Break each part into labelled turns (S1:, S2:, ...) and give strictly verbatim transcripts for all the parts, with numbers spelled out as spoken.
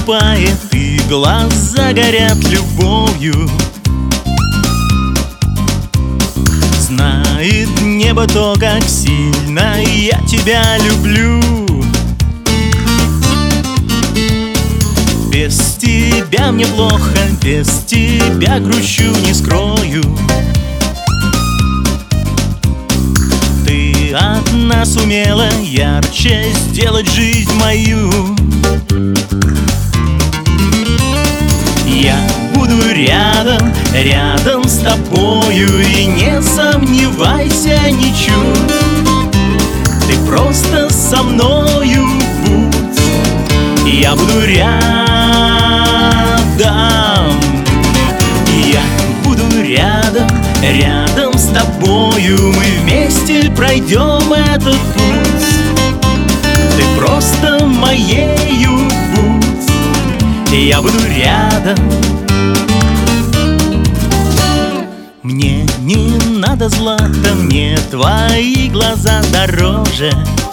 S1: наступает, и глаза горят любовью. Знает небо то, как сильно я тебя люблю. Без тебя мне плохо, без тебя грущу, не скрою. Ты одна сумела ярче сделать жизнь мою. Я буду рядом, рядом с тобою, и не сомневайся ничуть. Ты просто со мною будь, я буду рядом. Я буду рядом, рядом с тобою, мы вместе пройдем этот путь. Ты просто моею будь, я буду рядом. Мне не надо злата, мне твои глаза дороже.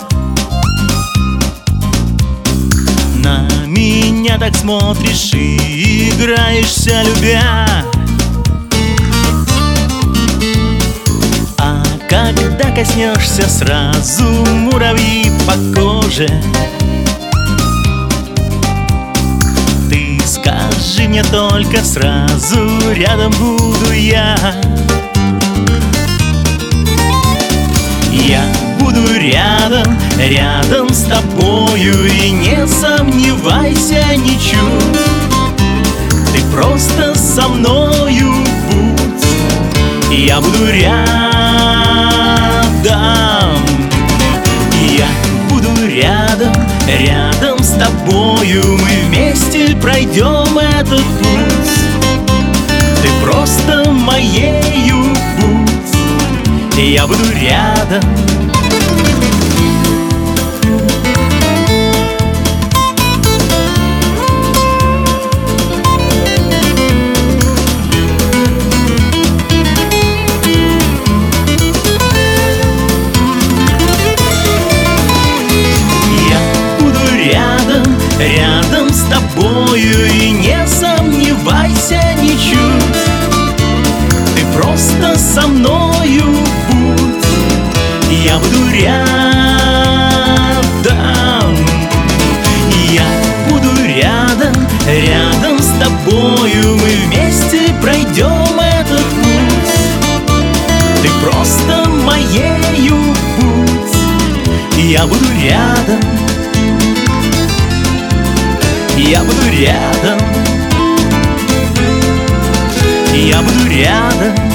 S1: На меня так смотришь и играешься, любя. А когда коснешься, сразу муравьи по коже. Ты скажи мне только сразу, рядом буду я. Я буду рядом, рядом с тобою, и не сомневайся ничуть. Ты просто со мною будь, я буду рядом. Я буду рядом, рядом с тобою, мы вместе пройдем этот путь. Ты просто моею будь, я буду рядом. Рядом с тобою, и не сомневайся ничуть. Ты просто со мною будь, я буду рядом. Я буду рядом, рядом с тобою, мы вместе пройдем этот путь. Ты просто моею будь, я буду рядом. Я буду рядом, я буду рядом.